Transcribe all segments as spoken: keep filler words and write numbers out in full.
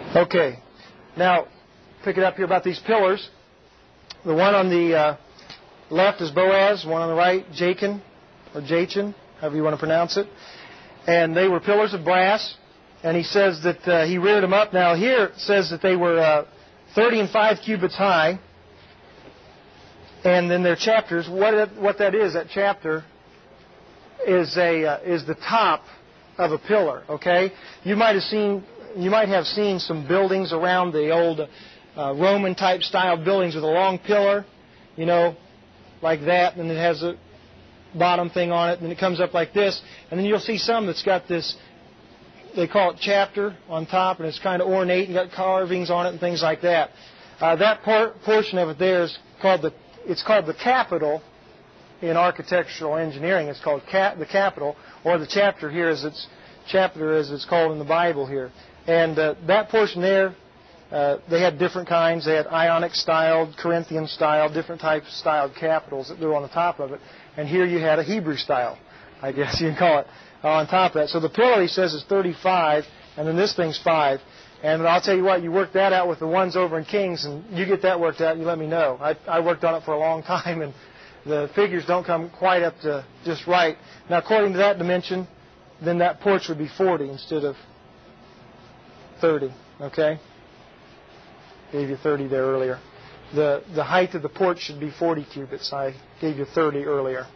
Okay. Now, pick it up here about these pillars. The one on the uh, left is Boaz, one on the right, Jachin, or Jachin, however you want to pronounce it. And they were pillars of brass. And he says that uh, he reared them up. Now, here it says that they were uh, thirty and five cubits high. And then their chapters, what it, what that is, that chapter is a uh, is the top of a pillar. Okay, you might have seen you might have seen some buildings around the old uh, Roman type style buildings with a long pillar, you know, like that, and it has a bottom thing on it, and it comes up like this, and then you'll see some that's got this. They call it chapter on top, and it's kind of ornate and got carvings on it and things like that. Uh, that por- portion of it there is called the it's called the capital in architectural engineering. It's called cap, the capital, or the chapter here as it's chapter as it's called in the Bible here. And uh, that portion there, uh, they had different kinds. They had Ionic styled, Corinthian styled, different types of styled capitals that were on the top of it. And here you had a Hebrew style, I guess you can call it, on top of that. So the pillar, he says, is thirty-five, and then this thing's five. And I'll tell you what, you work that out with the ones over in Kings, and you get that worked out, and you let me know. I, I worked on it for a long time, and the figures don't come quite up to just right. Now, according to that dimension, then that porch would be forty instead of thirty, okay? Gave you thirty there earlier. The, the height of the porch should be forty cubits. I gave you thirty earlier.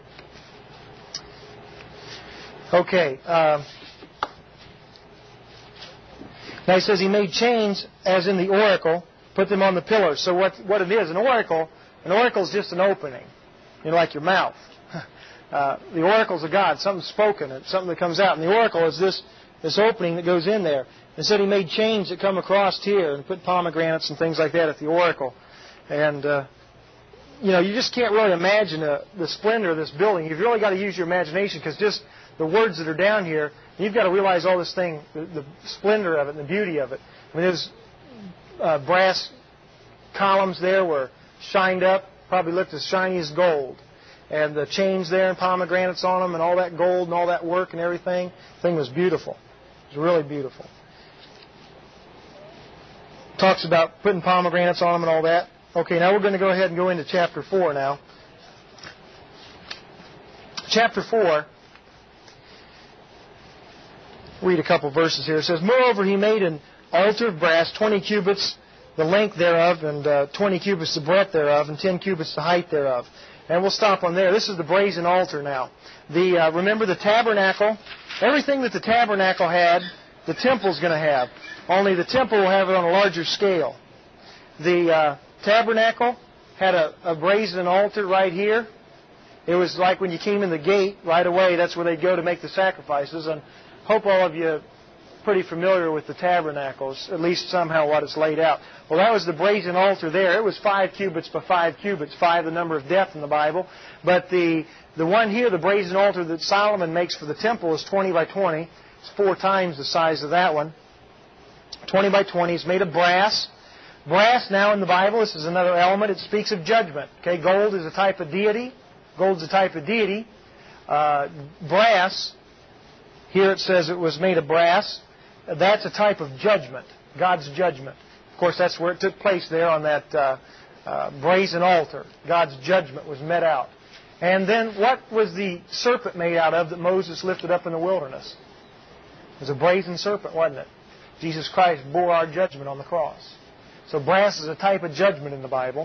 Okay. Um, now he says he made chains as in the oracle, put them on the pillars. So what what it is, an oracle, an oracle is just an opening, you know, like your mouth. Uh, the oracle's of God, something spoken, it's something that comes out. And the oracle is this this opening that goes in there. And said he made chains that come across here and put pomegranates and things like that at the oracle. And, uh, you know, you just can't really imagine uh, the splendor of this building. You've really got to use your imagination because just the words that are down here, you've got to realize all this thing, the, the splendor of it and the beauty of it. I mean, there's uh, brass columns there were shined up, probably looked as shiny as gold. And the chains there and pomegranates on them and all that gold and all that work and everything, the thing was beautiful. It was really beautiful. Talks about putting pomegranates on them and all that. Okay, now we're going to go ahead and go into chapter four now. Chapter four, read a couple verses here. It says, moreover, he made an altar of brass, twenty cubits the length thereof, and uh, twenty cubits the breadth thereof, and ten cubits the height thereof. And we'll stop on there. This is the brazen altar now. The uh, remember the tabernacle, everything that the tabernacle had, the temple's going to have. Only the temple will have it on a larger scale. The uh, tabernacle had a, a brazen altar right here. It was like when you came in the gate, right away, that's where they'd go to make the sacrifices. And hope all of you are pretty familiar with the tabernacles, at least somehow what it's laid out. Well, that was the brazen altar there. It was five cubits by five cubits, five the number of death in the Bible. But the, the one here, the brazen altar that Solomon makes for the temple is twenty by twenty. It's four times the size of that one. twenty by twenty. It's made of brass. Brass now in the Bible, this is another element. It speaks of judgment. Okay, gold is a type of deity. Gold's a type of deity. Uh, brass, here it says it was made of brass. That's a type of judgment, God's judgment. Of course, that's where it took place there on that uh, uh, brazen altar. God's judgment was met out. And then what was the serpent made out of that Moses lifted up in the wilderness? It was a brazen serpent, wasn't it? Jesus Christ bore our judgment on the cross. So brass is a type of judgment in the Bible.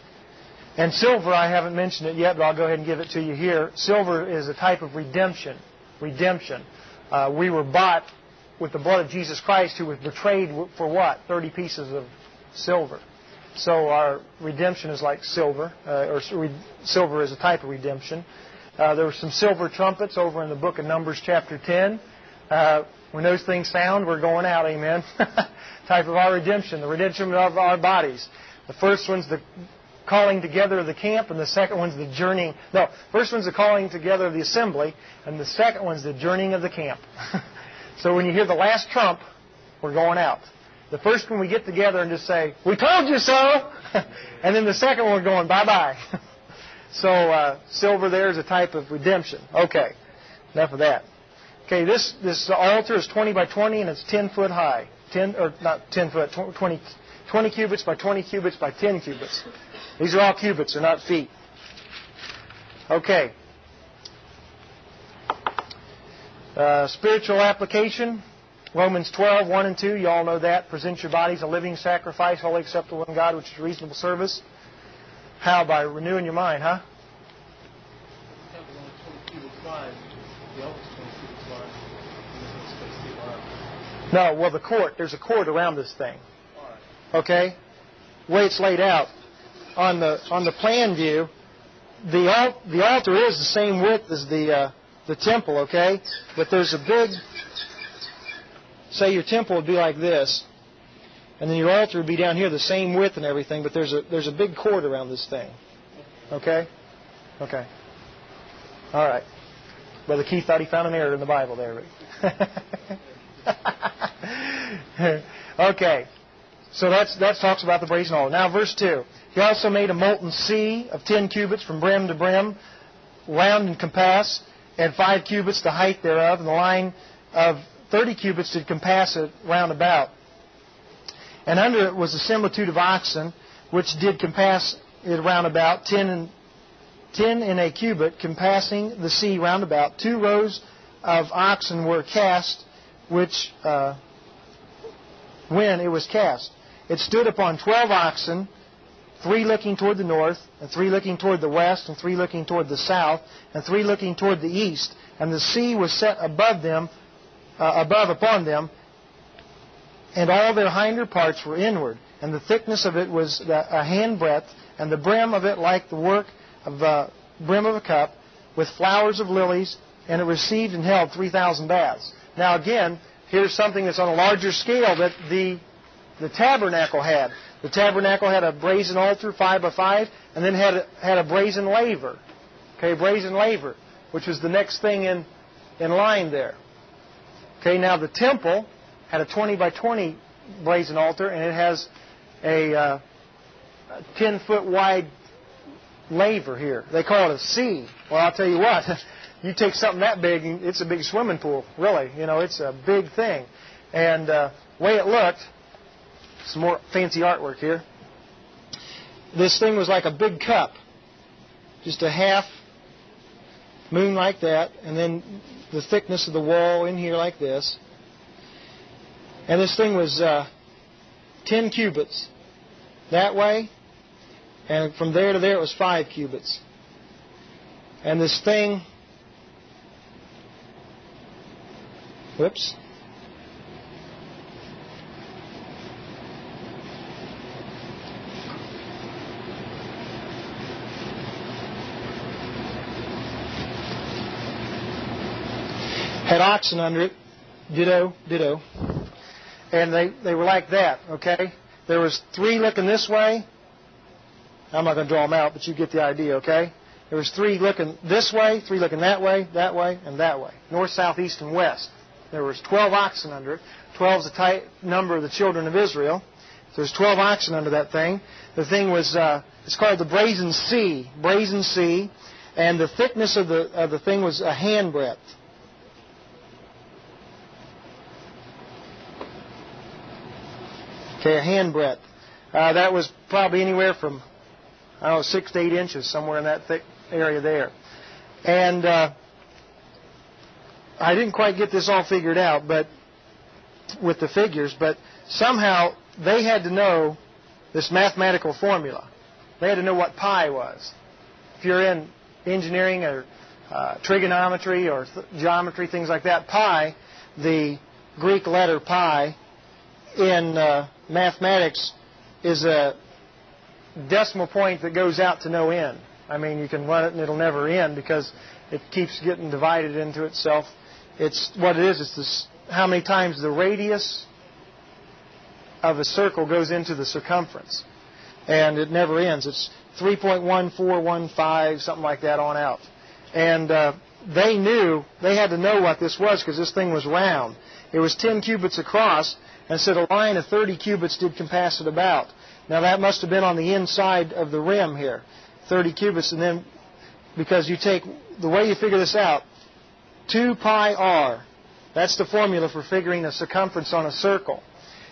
And silver, I haven't mentioned it yet, but I'll go ahead and give it to you here. Silver is a type of redemption. Redemption. Uh, we were bought with the blood of Jesus Christ, who was betrayed for what? thirty pieces of silver. So our redemption is like silver, uh, or re- silver is a type of redemption. Uh, there were some silver trumpets over in the book of Numbers chapter ten. Uh, when those things sound, we're going out, amen. Type of our redemption, the redemption of our bodies. The first one's the calling together of the camp, and the second one's the journeying. No, first one's the calling together of the assembly, and the second one's the journeying of the camp. So when you hear the last trump, we're going out. The first one we get together and just say, we told you so! And then the second one we're going, bye-bye. So uh, silver there is a type of redemption. Okay, enough of that. Okay, this, this altar is twenty by twenty and it's ten foot high. ten, or not ten foot, twenty, twenty cubits by twenty cubits by ten cubits. These are all cubits, they're not feet. Okay. Uh, spiritual application. Romans twelve, one and two. You all know that. Present your bodies a living sacrifice, wholly acceptable in God, which is reasonable service. How? By renewing your mind, huh? No, well, the court, there's a court around this thing. Okay? The way it's laid out. On the on the plan view, the al- the altar is the same width as the uh, the temple, okay? But there's a big, say your temple would be like this, and then your altar would be down here, the same width and everything, but there's a there's a big court around this thing. Okay? Okay. All right. Brother Keith thought he found an error in the Bible there. Okay. So that's that talks about the brazen altar. Now verse two. He also made a molten sea of ten cubits from brim to brim, round and compass, and five cubits the height thereof, and the line of thirty cubits did compass it round about. And under it was the similitude of oxen, which did compass it round about, ten and ten in a cubit, compassing the sea round about. Two rows of oxen were cast, which uh, when it was cast, it stood upon twelve oxen, three looking toward the north, and three looking toward the west, and three looking toward the south, and three looking toward the east. And the sea was set above them, uh, above upon them, and all their hinder parts were inward. And the thickness of it was a hand breadth, and the brim of it like the work of the brim of a cup, with flowers of lilies, and it received and held three thousand baths. Now again, here's something that's on a larger scale that the the tabernacle had. The tabernacle had a brazen altar, five by five, and then had a, had a brazen laver. Okay, brazen laver, which was the next thing in, in line there. Okay, now the temple had a twenty by twenty brazen altar, and it has a uh, ten foot wide laver here. They call it a sea. Well, I'll tell you what, you take something that big, and it's a big swimming pool, really. You know, it's a big thing. And uh, the way it looked, some more fancy artwork here. This thing was like a big cup, just a half moon like that, and then the thickness of the wall in here like this. And this thing was uh, ten cubits that way, and from there to there it was five cubits. And this thing, whoops. Had oxen under it, ditto, ditto. And they, they were like that, okay? There was three looking this way. I'm not going to draw them out, but you get the idea, okay? There was three looking this way, three looking that way, that way, and that way. North, south, east, and west. There was twelve oxen under it. Twelve is the type number of the children of Israel. So there's twelve oxen under that thing. The thing was, uh, it's called the brazen sea. Brazen sea. And the thickness of the, of the thing was a hand breadth. Okay, a hand breadth. Uh, that was probably anywhere from, I don't know, six to eight inches, somewhere in that thick area there. And uh, I didn't quite get this all figured out, but with the figures, but somehow they had to know this mathematical formula. They had to know what pi was. If you're in engineering or uh, trigonometry or th- geometry, things like that, pi, the Greek letter pi, in uh, mathematics is a decimal point that goes out to no end. I mean, you can run it and it'll never end because it keeps getting divided into itself. It's what it is. It's this, how many times the radius of a circle goes into the circumference. And it never ends. It's three point one four one five, something like that on out. And uh, they knew, they had to know what this was because this thing was round. It was ten cubits across. And so the line of thirty cubits did compass it about. Now that must have been on the inside of the rim here, thirty cubits. And then, because you take, the way you figure this out, two pi r, that's the formula for figuring a circumference on a circle.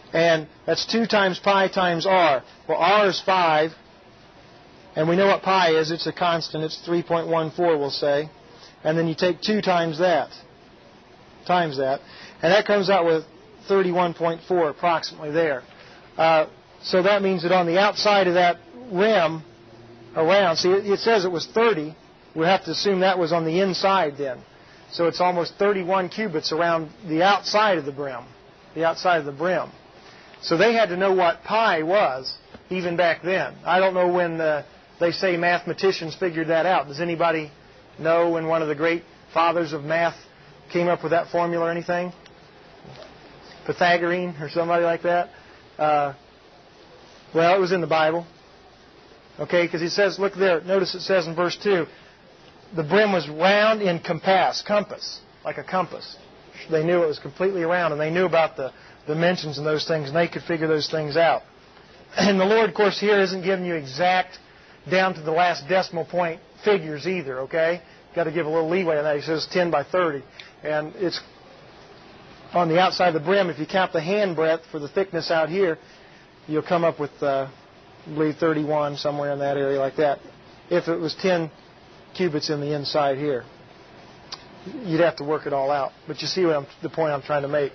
And that's two times pi times r. Well, r is five. And we know what pi is. It's a constant. It's three point one four, we'll say. And then you take two times that. Times that. And that comes out with thirty-one point four approximately there. Uh, so that means that on the outside of that rim, around, see, it, it says it was thirty. We have to assume that was on the inside then. So it's almost thirty-one cubits around the outside of the brim. The outside of the brim. So they had to know what pi was, even back then. I don't know when the, they say mathematicians figured that out. Does anybody know when one of the great fathers of math came up with that formula or anything? Pythagorean or somebody like that? Uh, well, it was in the Bible. Okay, because he says, look there, notice it says in verse two, the brim was round in compass, compass, like a compass. They knew it was completely round, and they knew about the dimensions and those things, and they could figure those things out. And the Lord, of course, here isn't giving you exact, down to the last decimal point figures either, okay? Got to give a little leeway on that. He says ten by thirty. And it's on the outside of the brim. If you count the hand breadth for the thickness out here, you'll come up with, uh, I believe, thirty-one, somewhere in that area like that. If it was ten cubits in the inside here, you'd have to work it all out. But you see what I'm, the point I'm trying to make.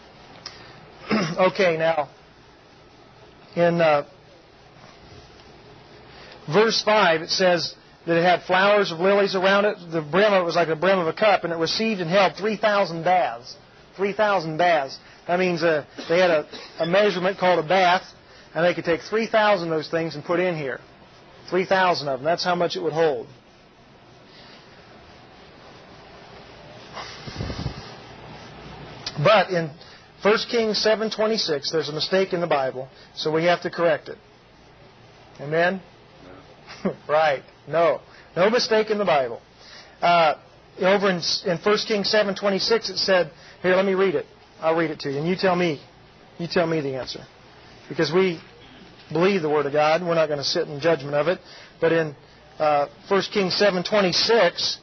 Okay, now, in uh, verse five, it says that it had flowers of lilies around it. The brim of it was like the brim of a cup, and it received and held three thousand baths. three thousand baths. That means uh, they had a, a measurement called a bath, and they could take three thousand of those things and put in here. three thousand of them. That's how much it would hold. But in First Kings seven twenty-six, there's a mistake in the Bible, so we have to correct it. Amen? No. Right. No. No mistake in the Bible. Uh, over in, in First Kings seven twenty-six, it said, here, let me read it. I'll read it to you, and you tell me. You tell me the answer. Because we believe the Word of God, and we're not going to sit in judgment of it. But in uh, First Kings seven twenty-six,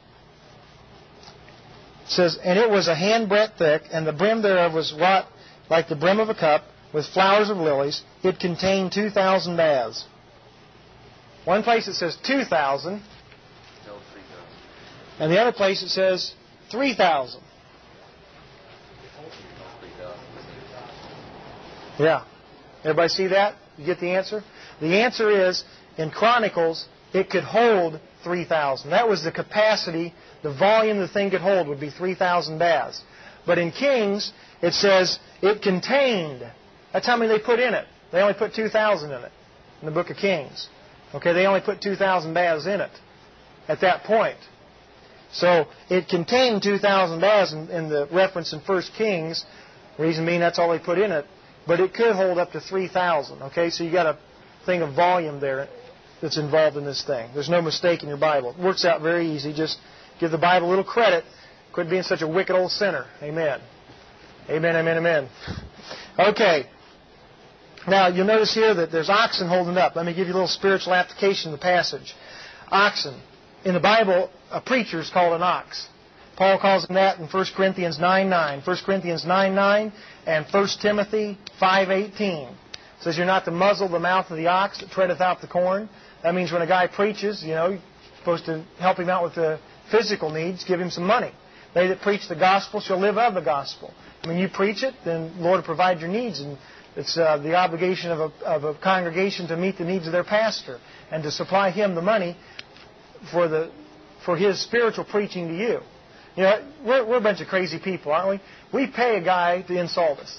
it says, and it was a handbreadth thick, and the brim thereof was wrought like the brim of a cup, with flowers of lilies. It contained two thousand baths. One place it says two thousand, and the other place it says three thousand. Yeah. Everybody see that? You get the answer? The answer is, in Chronicles, it could hold three thousand. That was the capacity, the volume the thing could hold would be three thousand baths. But in Kings, it says it contained. That's how many they put in it. They only put two thousand in it in the book of Kings. Okay, they only put two thousand baths in it at that point. So it contained two thousand baths in, in the reference in First Kings. Reason being, that's all they put in it. But it could hold up to three thousand. Okay, so you got a thing of volume there that's involved in this thing. There's no mistake in your Bible. It works out very easy. Just give the Bible a little credit. Quit being such a wicked old sinner. Amen. Amen, amen, amen. Okay. Now, you'll notice here that there's oxen holding up. Let me give you a little spiritual application of the passage. Oxen. In the Bible, a preacher is called an ox. Paul calls him that in First Corinthians nine nine. First Corinthians nine nine and First Timothy five eighteen. It says you're not to muzzle the mouth of the ox that treadeth out the corn. That means when a guy preaches, you know, you're supposed to help him out with the physical needs, give him some money. They that preach the gospel shall live of the gospel. When you preach it, then the Lord will provide your needs. And it's uh, the obligation of a, of a congregation to meet the needs of their pastor and to supply him the money for the for his spiritual preaching to you. You know, we're, we're a bunch of crazy people, aren't we? We pay a guy to insult us.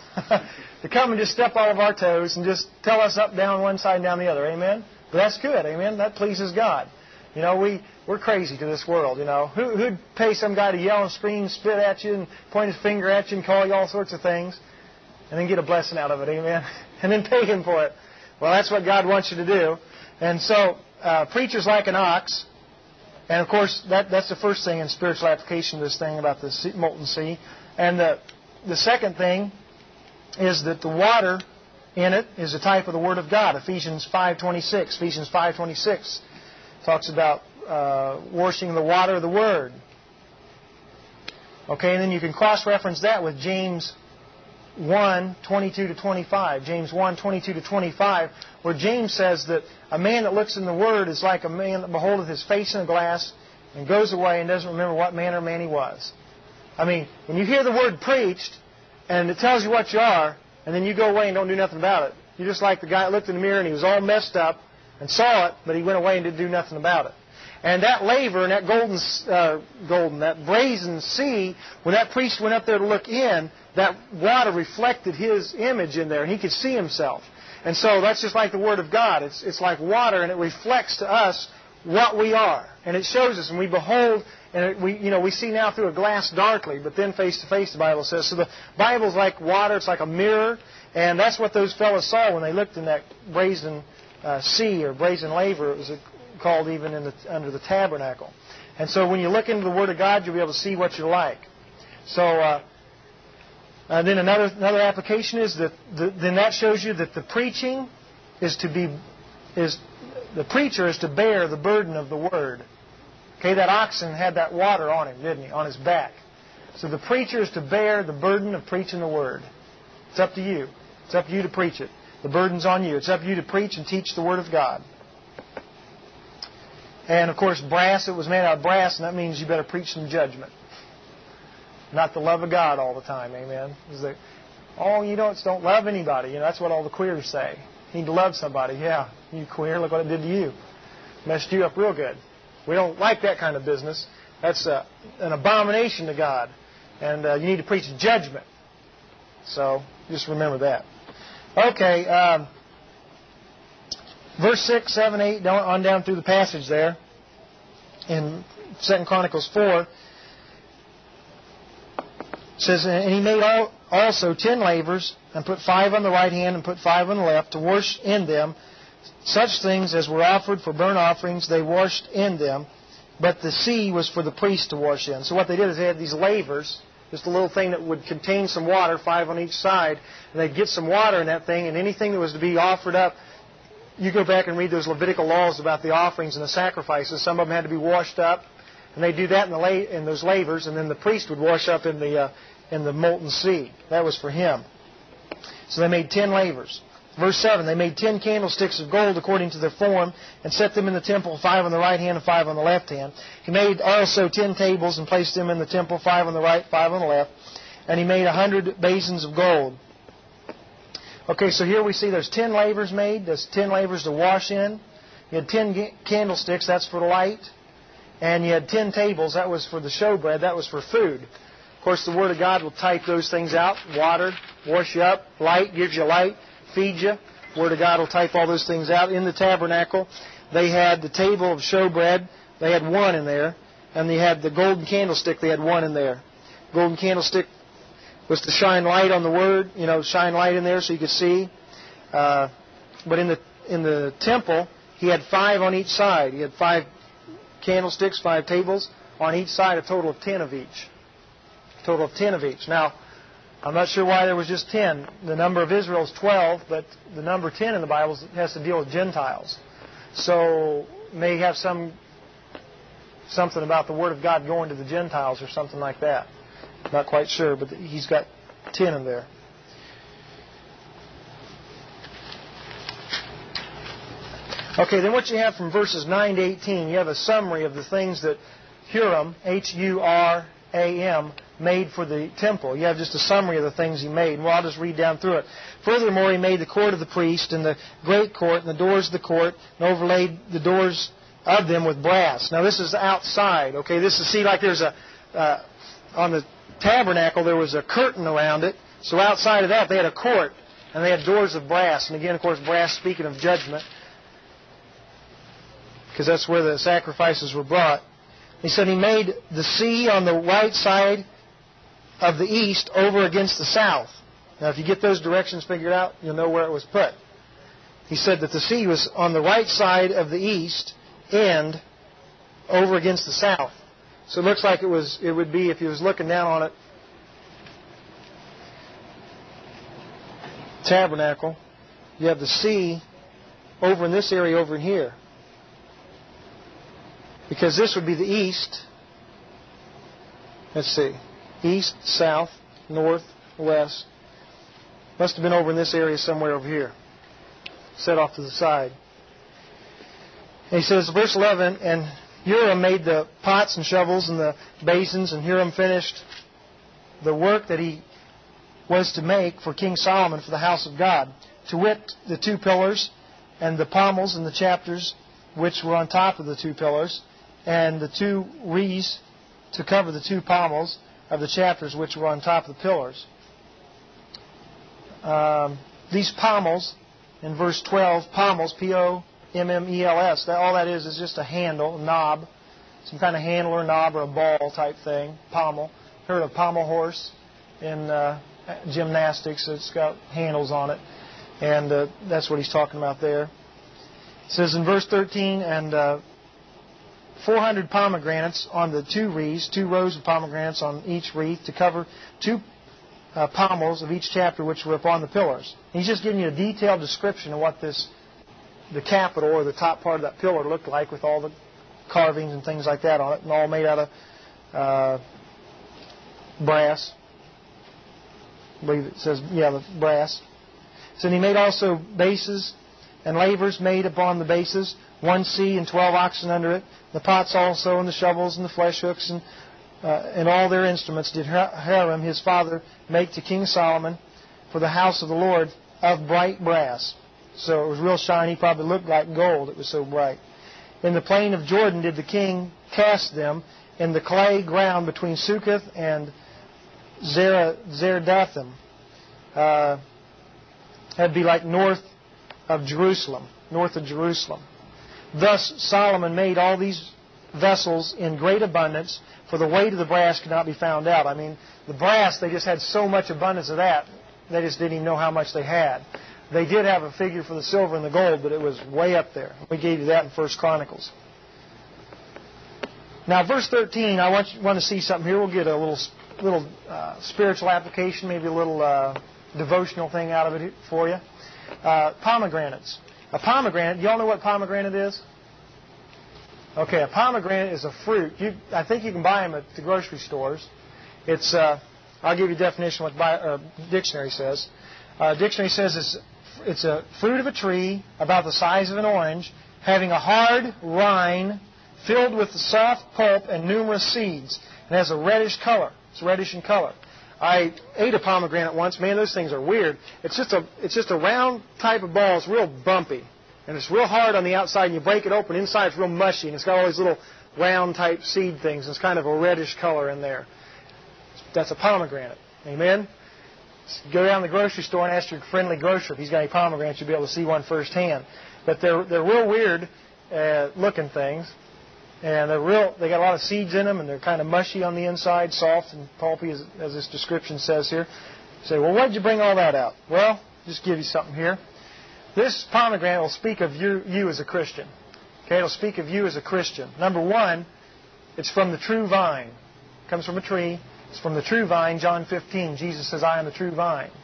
To come and just step all of our toes and just tell us up, down, one side, and down the other. Amen? But that's good. Amen? That pleases God. You know, we, we're crazy to this world, you know. Who, who'd pay some guy to yell and scream, spit at you, and point his finger at you and call you all sorts of things and then get a blessing out of it? Amen? And then pay him for it. Well, that's what God wants you to do. And so, uh, preachers like an ox. And, of course, that, that's the first thing in spiritual application of this thing about the sea, molten sea. And the, the second thing is that the water in it is a type of the Word of God. Ephesians five twenty-six. Ephesians five twenty-six talks about uh, washing the water of the Word. Okay, and then you can cross-reference that with James one, twenty-two to twenty-five. James one, twenty-two to twenty-five, where James says that a man that looks in the Word is like a man that beholdeth his face in a glass and goes away and doesn't remember what manner of man he was. I mean, when you hear the Word preached and it tells you what you are, and then you go away and don't do nothing about it, you're just like the guy that looked in the mirror and he was all messed up and saw it, but he went away and didn't do nothing about it. And that laver and that golden, uh, golden, that brazen sea, when that priest went up there to look in, that water reflected his image in there, and he could see himself. And so that's just like the Word of God. It's, it's like water, and it reflects to us what we are. And it shows us, and we behold, and it, we, you know, we see now through a glass darkly, but then face to face, the Bible says. So the Bible's like water. It's like a mirror, and that's what those fellows saw when they looked in that brazen uh, sea or brazen laver. It was a, called even in the, under the tabernacle. And so when you look into the Word of God, you'll be able to see what you're like. So uh, uh, then another another application is that the, then that shows you that the preaching is to be is the preacher is to bear the burden of the Word. Okay, that oxen had that water on him, didn't he, on his back? So the preacher is to bear the burden of preaching the Word. It's up to you. It's up to you to preach it. The burden's on you. It's up to you to preach and teach the Word of God. And, of course, brass, it was made out of brass, and that means you better preach some judgment. Not the love of God all the time, amen? They, oh, you don't, don't love anybody. You know, that's what all the queers say. You need to love somebody. Yeah, you queer, look what it did to you. Messed you up real good. We don't like that kind of business. That's uh, an abomination to God. And uh, you need to preach judgment. So, just remember that. Okay, um... verse six, seven, eight, on down through the passage there, in Second Chronicles four, says, and he made all, also ten lavers, and put five on the right hand, and put five on the left, to wash in them such things as were offered for burnt offerings, they washed in them, but the sea was for the priest to wash in. So what they did is they had these lavers, just a little thing that would contain some water, five on each side, and they'd get some water in that thing, and anything that was to be offered up, you go back and read those Levitical laws about the offerings and the sacrifices. Some of them had to be washed up, and they do that in the la- in those lavers, and then the priest would wash up in the uh, in the molten sea. That was for him. So they made ten lavers. Verse seven, they made ten candlesticks of gold according to their form, and set them in the temple, five on the right hand and five on the left hand. He made also ten tables and placed them in the temple, five on the right, five on the left. And he made a hundred basins of gold. Okay, so here we see there's ten lavers made. There's ten lavers to wash in. You had ten candlesticks. That's for the light. And you had ten tables. That was for the showbread. That was for food. Of course, the Word of God will type those things out. Water, wash you up. Light, gives you light. Feed you. The Word of God will type all those things out. In the tabernacle, they had the table of showbread. They had one in there. And they had the golden candlestick. They had one in there. Golden candlestick was to shine light on the Word, you know, shine light in there so you could see. Uh, but in the in the temple, he had five on each side. He had five candlesticks, five tables on each side, a total of ten of each. A total of ten of each. Now, I'm not sure why there was just ten. The number of Israel is twelve, but the number ten in the Bible has to deal with Gentiles. So, may have some something about the Word of God going to the Gentiles or something like that. Not quite sure, but he's got ten in there. Okay, then what you have from verses nine to eighteen, you have a summary of the things that Huram, H U R A M, made for the temple. You have just a summary of the things he made. Well, I'll just read down through it. Furthermore, he made the court of the priest and the great court and the doors of the court and overlaid the doors of them with brass. Now, this is outside. Okay, this is, see, like there's a, uh, on the tabernacle, there was a curtain around it. So outside of that, they had a court, and they had doors of brass. And again, of course, brass speaking of judgment, because that's where the sacrifices were brought. He said he made the sea on the right side of the east over against the south. Now, if you get those directions figured out, you'll know where it was put. He said that the sea was on the right side of the east end over against the south. So it looks like it was. It would be, if you was looking down on it, tabernacle, you have the sea over in this area over in here. Because this would be the east. Let's see. East, south, north, west. Must have been over in this area somewhere over here, set off to the side. And he says, verse eleven, and Huram made the pots and shovels and the basins, and Huram finished the work that he was to make for King Solomon for the house of God, to wit, the two pillars and the pommels and the chapters which were on top of the two pillars, and the two wreaths to cover the two pommels of the chapters which were on top of the pillars. Um, these pommels, in verse twelve, pommels, P O M M E L S, that, all that is is just a handle, a knob, some kind of handle or knob or a ball type thing, pommel. Heard of pommel horse in uh, gymnastics? It's got handles on it, and uh, that's what he's talking about there. It says in verse thirteen, and uh, four hundred pomegranates on the two wreaths, two rows of pomegranates on each wreath to cover two uh, pommels of each chapter which were upon the pillars. And he's just giving you a detailed description of what this, the capital or the top part of that pillar looked like, with all the carvings and things like that on it, and all made out of uh, brass. I believe it says, yeah, the brass. So he made also bases and lavers made upon the bases, one sea and twelve oxen under it. The pots also, and the shovels, and the flesh hooks, and uh, and all their instruments did Hiram his father make to King Solomon for the house of the Lord of bright brass. So it was real shiny, probably looked like gold, it was so bright. In the plain of Jordan did the king cast them, in the clay ground between Succoth and Zeradathim. Uh, that'd be like north of Jerusalem, north of Jerusalem. Thus Solomon made all these vessels in great abundance, for the weight of the brass could not be found out. I mean, the brass, they just had so much abundance of that, they just didn't even know how much they had. They did have a figure for the silver and the gold, but it was way up there. We gave you that in First Chronicles. Now, verse thirteen, I want you want to see something here. We'll get a little little uh, spiritual application, maybe a little uh, devotional thing out of it for you. Uh, pomegranates. A pomegranate, you all know what pomegranate is? Okay, a pomegranate is a fruit. You, I think you can buy them at the grocery stores. It's, uh, I'll give you a definition of what the uh, dictionary says. Uh, dictionary says it's, it's a fruit of a tree about the size of an orange, having a hard rind filled with the soft pulp and numerous seeds, and has a reddish color. It's reddish in color. I ate a pomegranate once. Man, those things are weird. It's just a it's just a round type of ball. It's real bumpy, and it's real hard on the outside. And you break it open, inside it's real mushy, and it's got all these little round type seed things. It's kind of a reddish color in there. That's a pomegranate. Amen. Go down to the grocery store and ask your friendly grocer if he's got any pomegranates. You'll be able to see one firsthand. But they're they're real weird uh, looking things. And they're real. They got a lot of seeds in them, and they're kind of mushy on the inside, soft and pulpy, as, as this description says here. You say, well, why did you bring all that out? Well, just give you something here. This pomegranate will speak of you, you as a Christian. Okay, it'll speak of you as a Christian. Number one, it's from the true vine. It comes from a tree. It's from the true vine. John fifteen. Jesus says, "I am the true vine."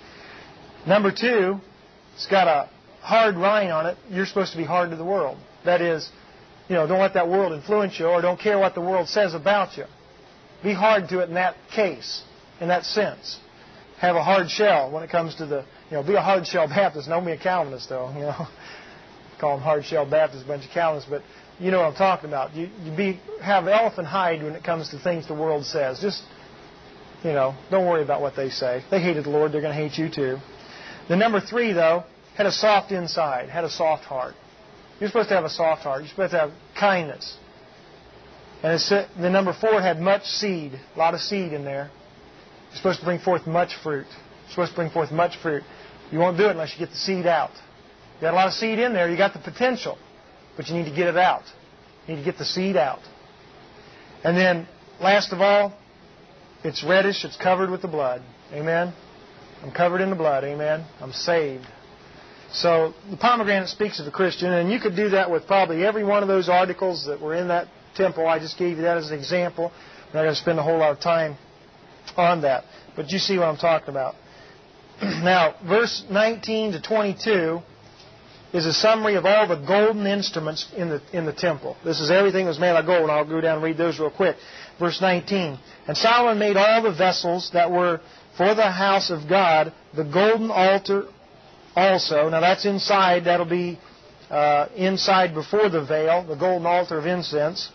Number two, it's got a hard rind on it. You're supposed to be hard to the world. That is, you know, don't let that world influence you, or don't care what the world says about you. Be hard to it in that case, in that sense. Have a hard shell when it comes to the, you know, be a hard shell Baptist. Don't be a Calvinist, though. You know, call them hard shell Baptists, a bunch of Calvinists, but you know what I'm talking about. You, you be have elephant hide when it comes to things the world says. Just, you know, don't worry about what they say. They hated the Lord. They're going to hate you too. The number three, though, had a soft inside, had a soft heart. You're supposed to have a soft heart. You're supposed to have kindness. And it's, the number four had much seed, a lot of seed in there. You're supposed to bring forth much fruit. You're supposed to bring forth much fruit. You won't do it unless you get the seed out. You got a lot of seed in there. You got the potential, but you need to get it out. You need to get the seed out. And then, last of all, it's reddish. It's covered with the blood. Amen. I'm covered in the blood. Amen. I'm saved. So the pomegranate speaks of a Christian, and you could do that with probably every one of those articles that were in that temple. I just gave you that as an example. I'm not going to spend a whole lot of time on that, but you see what I'm talking about. Now, verse nineteen to twenty-two is a summary of all the golden instruments in the in the temple. This is everything that was made out of gold, and I'll go down and read those real quick. Verse nineteen, and Solomon made all the vessels that were for the house of God the golden altar also. Now that's inside. That'll be uh, inside before the veil, the golden altar of incense.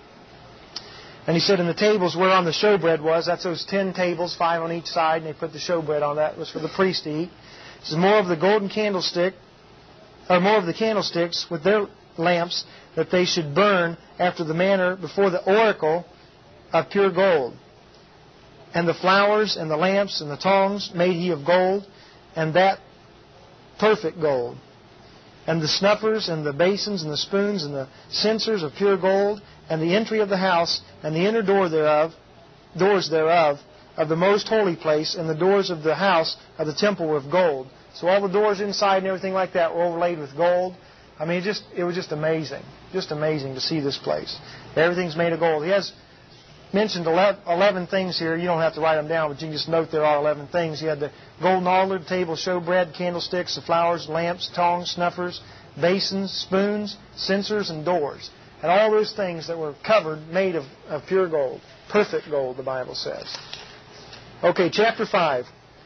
And he said, and the tables whereon the showbread was, that's those ten tables, five on each side, and they put the showbread on that. It was for the priest to eat. He says, more of the golden candlestick, or more of the candlesticks with their lamps, that they should burn after the manner before the oracle of pure gold. And the flowers and the lamps and the tongs made he of gold, and that perfect gold. And the snuffers and the basins and the spoons and the censers of pure gold, and the entry of the house and the inner door thereof, doors thereof, of the most holy place, and the doors of the house of the temple were of gold. So all the doors inside and everything like that were overlaid with gold. I mean, it just it was just amazing, just amazing to see this place. Everything's made of gold. He has mentioned eleven things here. You don't have to write them down, but you can just note there are eleven things. He had the golden altar, the table, showbread, candlesticks, the flowers, lamps, tongs, snuffers, basins, spoons, censers, and doors. And all those things that were covered, made of, of pure gold. Perfect gold, the Bible says. Okay, chapter five.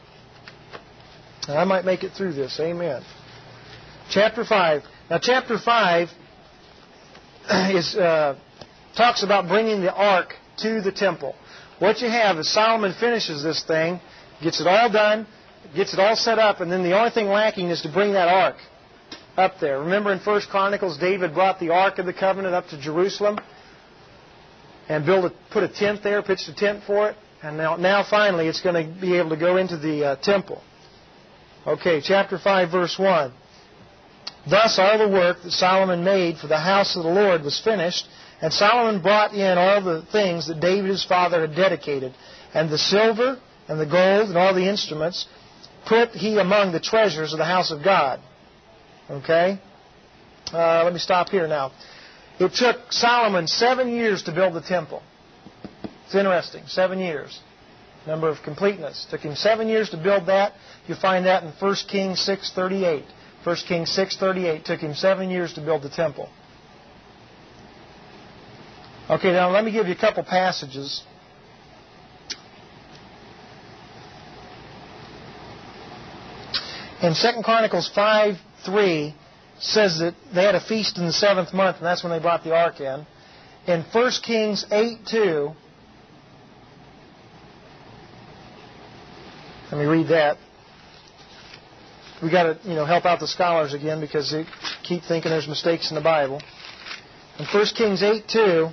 And I might make it through this. Amen. Chapter five. Now, chapter five is uh, talks about bringing the ark to the temple. What you have is Solomon finishes this thing, gets it all done, gets it all set up, and then the only thing lacking is to bring that ark up there. Remember in First Chronicles, David brought the Ark of the Covenant up to Jerusalem and built a, put a tent there, pitched a tent for it, and now, now finally it's going to be able to go into the uh, temple. Okay, chapter five, verse one. Thus all the work that Solomon made for the house of the Lord was finished, and Solomon brought in all the things that David his father had dedicated, and the silver and the gold and all the instruments put he among the treasures of the house of God. Okay? Uh, let me stop here now. It took Solomon seven years to build the temple. It's interesting. Seven years. Number of completeness. It took him seven years to build that. You find that in First Kings six thirty-eight. First Kings six thirty-eight. Took him seven years to build the temple. Okay, now let me give you a couple passages. In Second Chronicles five three says that they had a feast in the seventh month, and that's when they brought the ark in. In First Kings eight two, let me read that. We got to, you know, help out the scholars again because they keep thinking there's mistakes in the Bible. In First Kings eight two,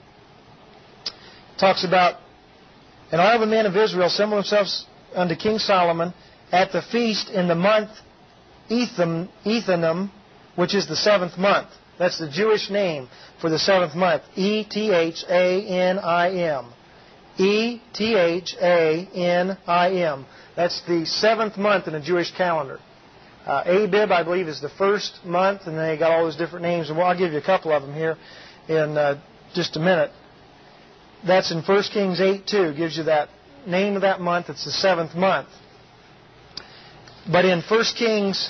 talks about, and all the men of Israel assembled themselves unto King Solomon at the feast in the month Ethan, Ethanim, which is the seventh month. That's the Jewish name for the seventh month. E T H A N I M. E T H A N I M. That's the seventh month in the Jewish calendar. Uh, Abib, I believe, is the first month, and they got all those different names. And well, I'll give you a couple of them here in uh, just a minute. That's in First Kings eight two. Gives you that name of that month. It's the seventh month. But in First Kings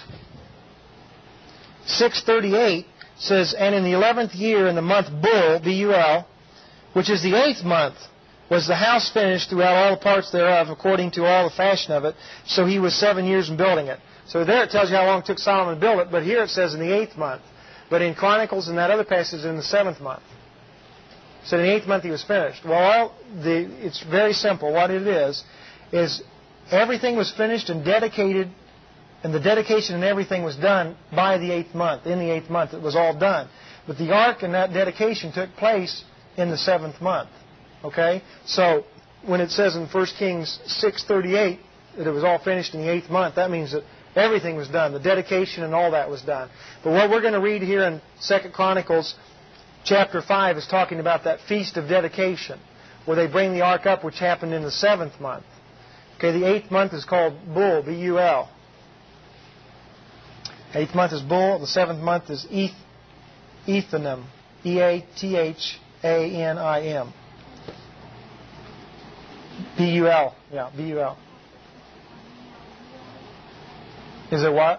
six thirty-eight says, and in the eleventh year in the month Bul, B U L, which is the eighth month, was the house finished throughout all the parts thereof, according to all the fashion of it. So he was seven years in building it. So there it tells you how long it took Solomon to build it, but here it says in the eighth month. But in Chronicles and that other passage in the seventh month. So in the eighth month he was finished. Well, the, it's very simple. What it is, is everything was finished and dedicated, and the dedication and everything was done by the eighth month. In the eighth month it was all done. But the ark and that dedication took place in the seventh month. Okay? So when it says in First Kings six thirty-eight that it was all finished in the eighth month, that means that everything was done. The dedication and all that was done. But what we're going to read here in Second Chronicles chapter five is talking about that feast of dedication, where they bring the ark up, which happened in the seventh month. Okay, the eighth month is called Bul, B U L. Eighth month is Bul. The seventh month is Eth, Ethanim, E A T H A N I M. B U L, yeah, B U L. Is it what?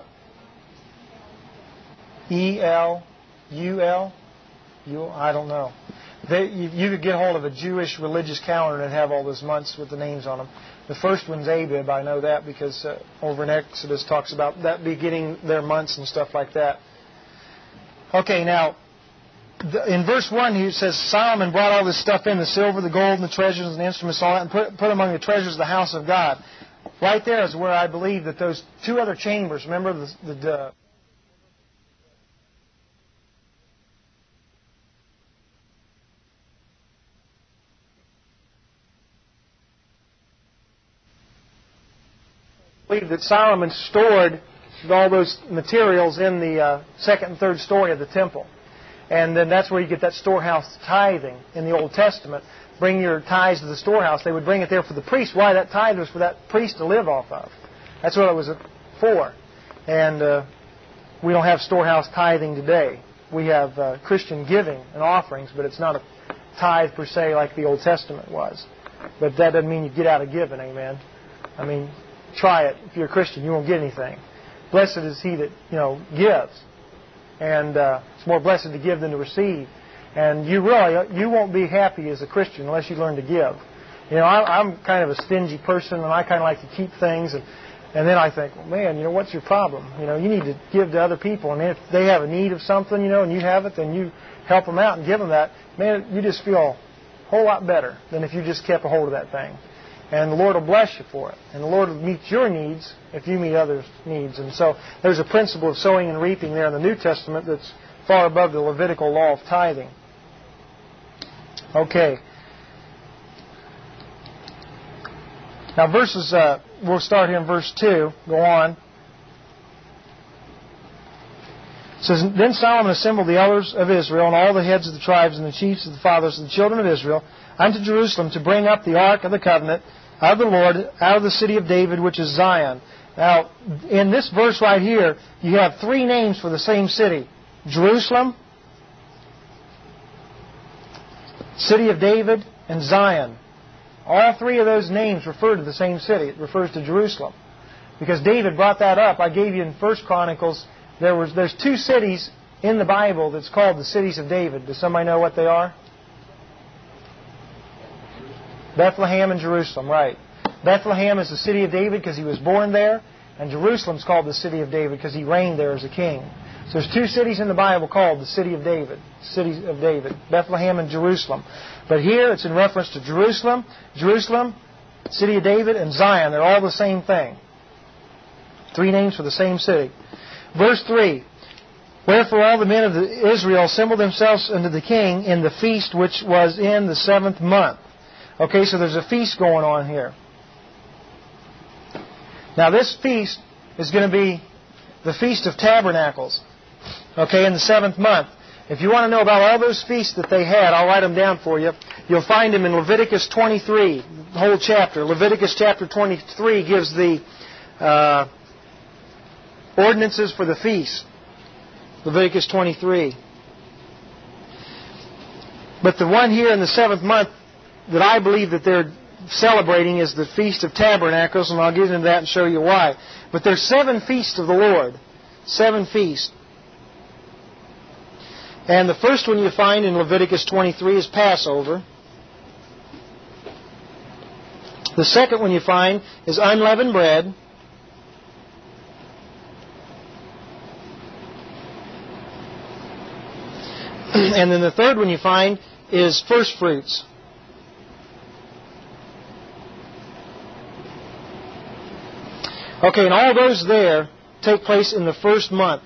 E L U L? You, I don't know. They, you, you could get hold of a Jewish religious calendar and have all those months with the names on them. The first one's Abib, I know that because uh, over in Exodus talks about that beginning their months and stuff like that. Okay, now, the, in verse one he says, Solomon brought all this stuff in, the silver, the gold, and the treasures and the instruments, all that, and put, put among the treasures of the house of God. Right there is where I believe that those two other chambers, remember the... the uh, believe that Solomon stored all those materials in the uh, second and third story of the temple. And then that's where you get that storehouse tithing in the Old Testament. Bring your tithes to the storehouse. They would bring it there for the priest. Why? That tithe was for that priest to live off of. That's what it was for. And uh, we don't have storehouse tithing today. We have uh, Christian giving and offerings, but it's not a tithe per se like the Old Testament was. But that doesn't mean you get out of giving, amen? I mean... Try it. If you're a Christian, you won't get anything. Blessed is he that, you know, gives. And uh, it's more blessed to give than to receive. And you really, you won't be happy as a Christian unless you learn to give. You know, I, I'm kind of a stingy person, and I kind of like to keep things. And, and then I think, well, man, you know, what's your problem? You know, you need to give to other people. And if they have a need of something, you know, and you have it, then you help them out and give them that. Man, you just feel a whole lot better than if you just kept a hold of that thing. And the Lord will bless you for it. And the Lord will meet your needs if you meet others' needs. And so there's a principle of sowing and reaping there in the New Testament that's far above the Levitical law of tithing. Okay. Now verses, uh, we'll start here in verse two. Go on. It says, Then Solomon assembled the elders of Israel and all the heads of the tribes and the chiefs of the fathers of the children of Israel unto Jerusalem to bring up the ark of the covenant of the Lord out of the city of David, which is Zion. Now, in this verse right here, you have three names for the same city. Jerusalem, city of David, and Zion. All three of those names refer to the same city. It refers to Jerusalem. Because David brought that up. I gave you in First Chronicles, there was there's two cities in the Bible that's called the cities of David. Does somebody know what they are? Bethlehem and Jerusalem, right. Bethlehem is the city of David because he was born there, and Jerusalem is called the city of David because he reigned there as a king. So there's two cities in the Bible called the city of David, cities of David, Bethlehem and Jerusalem. But here it's in reference to Jerusalem, Jerusalem, city of David, and Zion. They're all the same thing. Three names for the same city. Verse three, Wherefore all the men of the Israel assembled themselves unto the king in the feast which was in the seventh month. Okay, so there's a feast going on here. Now this feast is going to be the Feast of Tabernacles. Okay, in the seventh month. If you want to know about all those feasts that they had, I'll write them down for you. You'll find them in Leviticus twenty-three, the whole chapter. Leviticus chapter twenty-three gives the uh, ordinances for the feast. Leviticus twenty-three. But the one here in the seventh month that I believe that they're celebrating is the Feast of Tabernacles, and I'll get into that and show you why. But there's seven feasts of the Lord. Seven feasts. And the first one you find in Leviticus twenty-three is Passover. The second one you find is unleavened bread. And then the third one you find is first fruits. Okay, and all those there take place in the first month.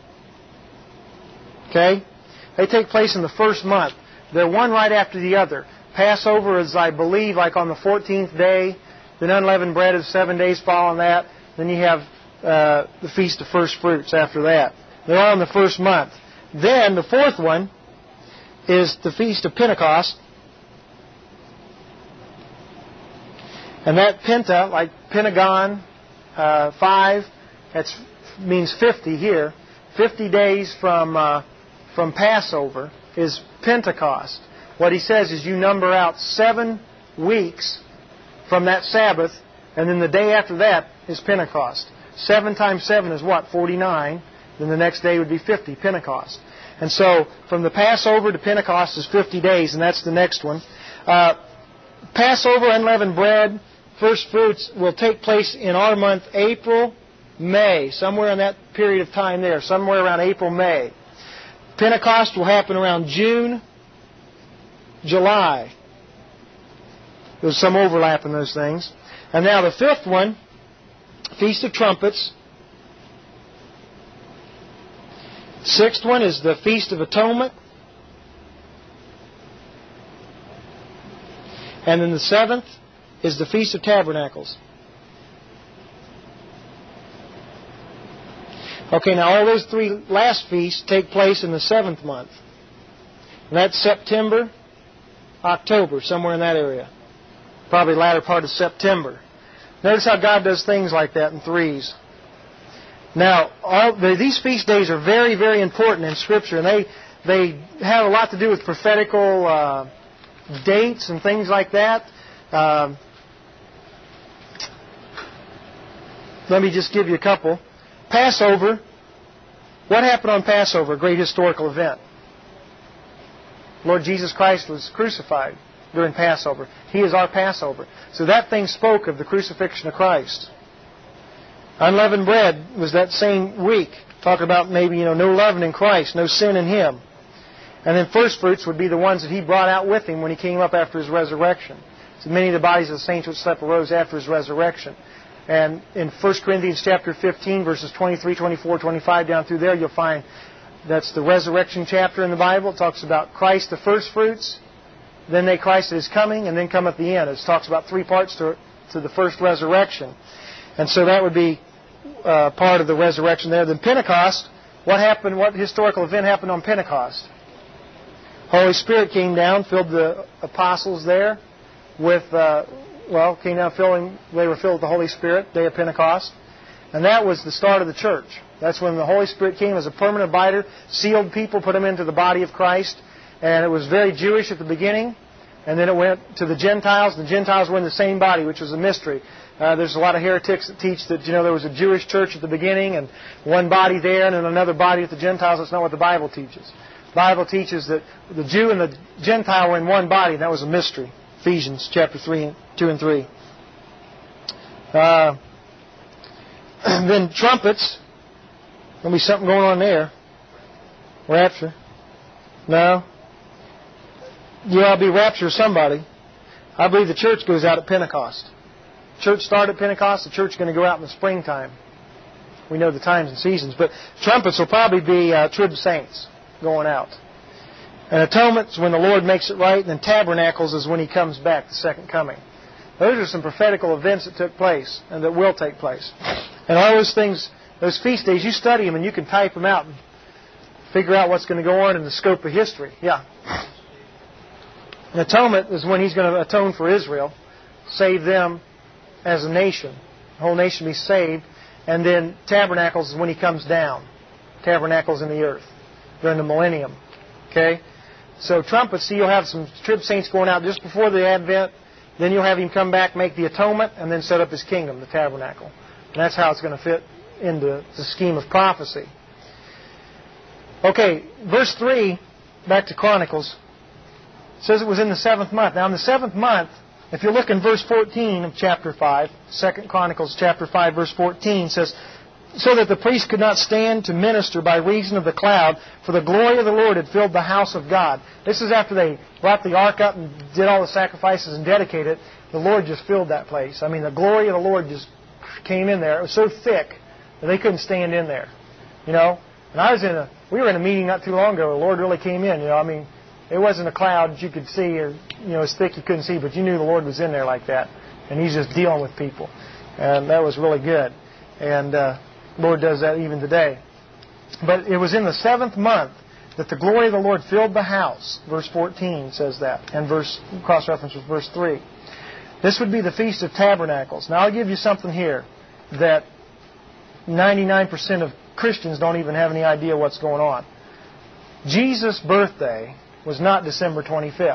Okay? They take place in the first month. They're one right after the other. Passover is, I believe, like on the fourteenth day. Then unleavened bread is seven days following that. Then you have uh, the Feast of First Fruits after that. They're all in the first month. Then the fourth one is the Feast of Pentecost. And that Penta, like Pentagon, uh, five, that means fifty here. Fifty days from uh, from Passover is Pentecost. What he says is you number out seven weeks from that Sabbath, and then the day after that is Pentecost. Seven times seven is what? forty-nine. Then the next day would be fifty, Pentecost. And so from the Passover to Pentecost is fifty days, and that's the next one. Uh, Passover, unleavened bread, first fruits will take place in our month April, May, somewhere in that period of time there, somewhere around April, May. Pentecost will happen around June, July. There's some overlap in those things. And now the fifth one, Feast of Trumpets. Sixth one is the Feast of Atonement. And then the seventh is the Feast of Tabernacles. Okay, now all those three last feasts take place in the seventh month. And that's September, October, somewhere in that area. Probably latter part of September. Notice how God does things like that in threes. Now, all the, these feast days are very, very important in Scripture, and they they have a lot to do with prophetical uh, dates and things like that. Um, let me just give you a couple. Passover. What happened on Passover? A great historical event. Lord Jesus Christ was crucified during Passover. He is our Passover. So that thing spoke of the crucifixion of Christ. Unleavened bread was that same week. Talking about maybe, you know, no leaven in Christ, no sin in Him. And then first fruits would be the ones that He brought out with Him when He came up after His resurrection. So many of the bodies of the saints which slept arose after His resurrection. And in First Corinthians chapter fifteen, verses twenty-three, twenty-four, twenty-five, down through there, you'll find that's the resurrection chapter in the Bible. It talks about Christ, the first fruits, then they Christ at His coming, and then come at the end. It talks about three parts to, to the first resurrection. And so that would be uh, part of the resurrection there. Then Pentecost, what happened, what historical event happened on Pentecost? Holy Spirit came down, filled the apostles there with, uh, well, came down filling, they were filled with the Holy Spirit, day of Pentecost. And that was the start of the church. That's when the Holy Spirit came as a permanent abider, sealed people, put them into the body of Christ. And it was very Jewish at the beginning. And then it went to the Gentiles. The Gentiles were in the same body, which was a mystery. Uh, there's a lot of heretics that teach that, you know, there was a Jewish church at the beginning and one body there and then another body with the Gentiles. That's not what the Bible teaches. The Bible teaches that the Jew and the Gentile were in one body, and that was a mystery. Ephesians chapter three, two and three. Uh, and then trumpets. There'll be something going on there. Rapture. No. Yeah, I'll be rapture of somebody. I believe the church goes out at Pentecost. Church started at Pentecost. The church is going to go out in the springtime. We know the times and seasons. But trumpets will probably be uh, trib saints going out. And atonement is when the Lord makes it right. And then tabernacles is when He comes back, the second coming. Those are some prophetical events that took place and that will take place. And all those things, those feast days, you study them and you can type them out and figure out what's going to go on in the scope of history. Yeah. And atonement is when He's going to atone for Israel, save them as a nation. The whole nation be saved. And then tabernacles is when He comes down. Tabernacles in the earth during the millennium. Okay? So trumpets, see, you'll have some trib saints going out just before the Advent. Then you'll have Him come back, make the atonement, and then set up His kingdom, the tabernacle. And that's how it's going to fit into the scheme of prophecy. Okay, verse three, back to Chronicles. It says it was in the seventh month. Now, in the seventh month, if you look in verse fourteen of chapter five, Second Chronicles chapter five, verse fourteen, says, so that the priest could not stand to minister by reason of the cloud, for the glory of the Lord had filled the house of God. This is after they brought the ark up and did all the sacrifices and dedicated it. The Lord just filled that place. I mean, the glory of the Lord just came in there. It was so thick that they couldn't stand in there. You know? And I was in a, we were in a meeting not too long ago. The Lord really came in. You know, I mean, it wasn't a cloud that you could see, or, you know, it's thick you couldn't see, but you knew the Lord was in there like that. And He's just dealing with people. And that was really good. And uh, the Lord does that even today. But it was in the seventh month that the glory of the Lord filled the house. Verse fourteen says that. And verse cross-reference with verse three. This would be the Feast of Tabernacles. Now I'll give you something here that ninety-nine percent of Christians don't even have any idea what's going on. Jesus' birthday was not December twenty-fifth.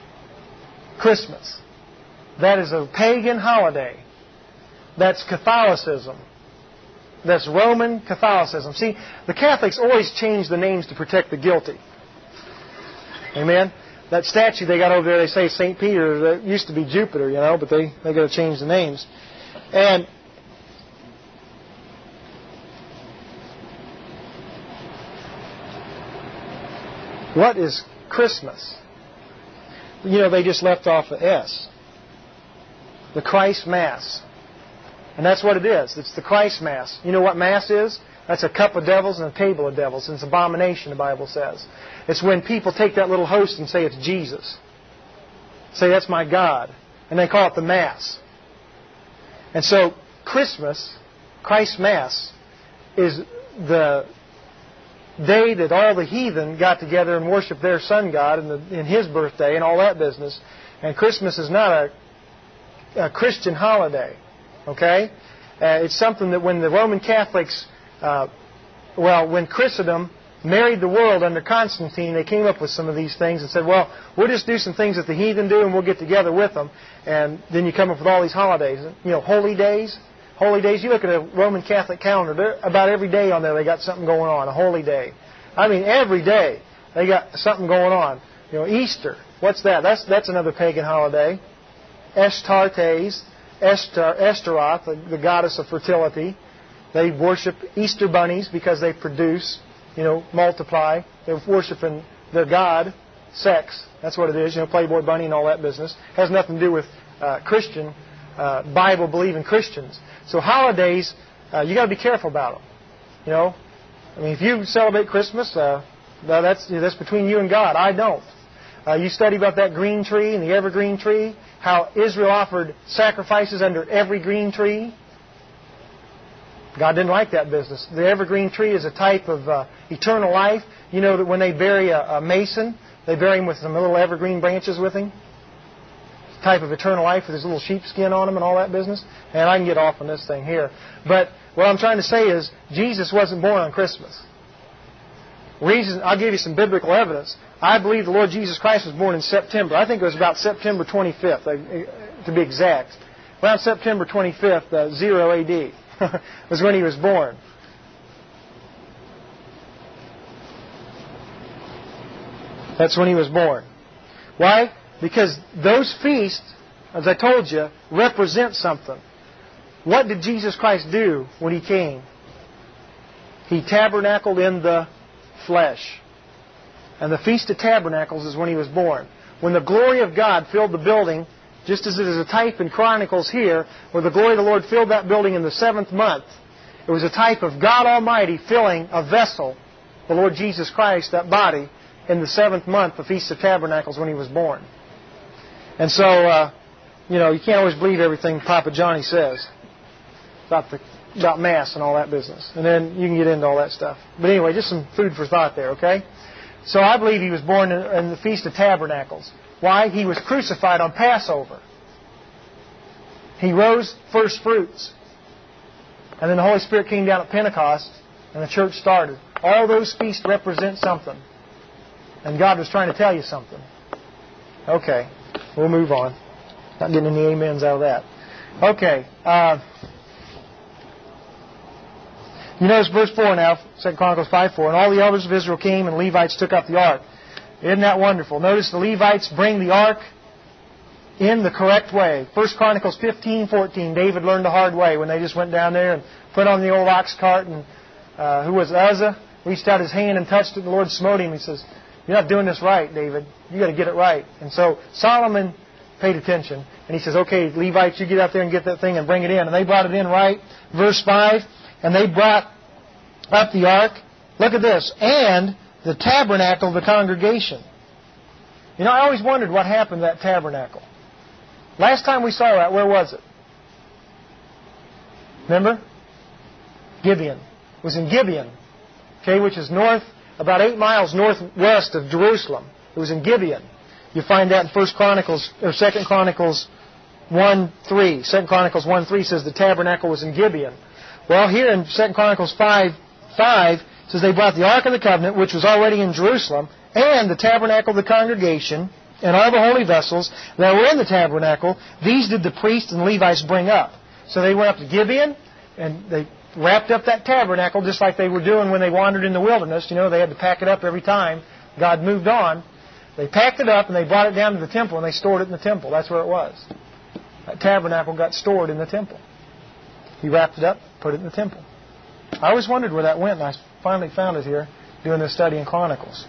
Christmas. That is a pagan holiday. That's Catholicism. that's Roman Catholicism. See, the Catholics always change the names to protect the guilty. Amen? That statue they got over there, they say Saint Peter, that used to be Jupiter, you know, but they, they got to change the names. And what is Christmas? You know, they just left off the S. The Christ Mass. And that's what it is. It's the Christ Mass. You know what Mass is? That's a cup of devils and a table of devils. It's an abomination, the Bible says. It's when people take that little host and say it's Jesus. Say, that's my God. And they call it the Mass. And so, Christmas, Christ Mass, is the day that all the heathen got together and worshiped their sun god in, the, in His birthday and all that business. And Christmas is not a, a Christian holiday. Okay? Uh, it's something that when the Roman Catholics, uh, well, when Christendom married the world under Constantine, they came up with some of these things and said, well, we'll just do some things that the heathen do and we'll get together with them. And then you come up with all these holidays. You know, holy days. Holy days. You look at a Roman Catholic calendar, about every day on there they got something going on, a holy day. I mean, every day they got something going on. You know, Easter. What's that? That's that's another pagan holiday. Astartes. Esther, Esteroth, the, the goddess of fertility. They worship Easter bunnies because they produce, you know, multiply. They're worshiping their god, sex. That's what it is, you know, Playboy bunny and all that business. It has nothing to do with uh, Christian, uh, Bible-believing Christians. So holidays, uh, you got to be careful about them. You know, I mean, if you celebrate Christmas, uh, that's that's between you and God. I don't. Uh, you study about that green tree and the evergreen tree, how Israel offered sacrifices under every green tree. God didn't like that business. The evergreen tree is a type of uh, eternal life. You know that when they bury a, a mason, they bury him with some little evergreen branches with him. It's a type of eternal life with his little sheepskin on him and all that business. And I can get off on this thing here. But what I'm trying to say is Jesus wasn't born on Christmas. Reason, I'll give you some biblical evidence. I believe the Lord Jesus Christ was born in September. I think it was about September twenty-fifth, to be exact. Around September twenty-fifth, uh, zero A D was when He was born. That's when He was born. Why? Because those feasts, as I told you, represent something. What did Jesus Christ do when He came? He tabernacled in the flesh. And the Feast of Tabernacles is when He was born. When the glory of God filled the building, just as it is a type in Chronicles here, where the glory of the Lord filled that building in the seventh month, it was a type of God Almighty filling a vessel, the Lord Jesus Christ, that body, in the seventh month, the Feast of Tabernacles, when He was born. And so, uh, you know, you can't always believe everything Papa Johnny says about the about Mass and all that business. And then you can get into all that stuff. But anyway, just some food for thought there, okay? So I believe He was born in, in the Feast of Tabernacles. Why? He was crucified on Passover. He rose first fruits. And then the Holy Spirit came down at Pentecost, and the church started. All those feasts represent something. And God was trying to tell you something. Okay, we'll move on. Not getting any amens out of that. Okay. Uh, you notice verse four now, Second Chronicles five four. And all the elders of Israel came, and the Levites took up the ark. Isn't that wonderful? Notice the Levites bring the ark in the correct way. First Chronicles fifteen fourteen. David learned the hard way when they just went down there and put on the old ox cart. And uh, who was it? Uzzah reached out his hand and touched it. And the Lord smote him. He says, "You're not doing this right, David. You got to get it right." And so Solomon paid attention. And he says, "Okay, Levites, you get out there and get that thing and bring it in." And they brought it in right. Verse five. And they brought up the ark. Look at this. And the tabernacle of the congregation. You know, I always wondered what happened to that tabernacle. Last time we saw that, where was it? Remember? Gibeon. It was in Gibeon, okay, which is north, about eight miles northwest of Jerusalem. It was in Gibeon. You find that in First Chronicles or Second Chronicles one three. Second Chronicles one three says the tabernacle was in Gibeon. Well, here in Second Chronicles five five it says they brought the Ark of the Covenant, which was already in Jerusalem, and the tabernacle of the congregation, and all the holy vessels that were in the tabernacle. These did the priests and Levites bring up. So they went up to Gibeon, and they wrapped up that tabernacle just like they were doing when they wandered in the wilderness. You know, they had to pack it up every time God moved on. They packed it up and they brought it down to the temple and they stored it in the temple. That's where it was. That tabernacle got stored in the temple. He wrapped it up, put it in the temple. I always wondered where that went, and I finally found it here doing this study in Chronicles.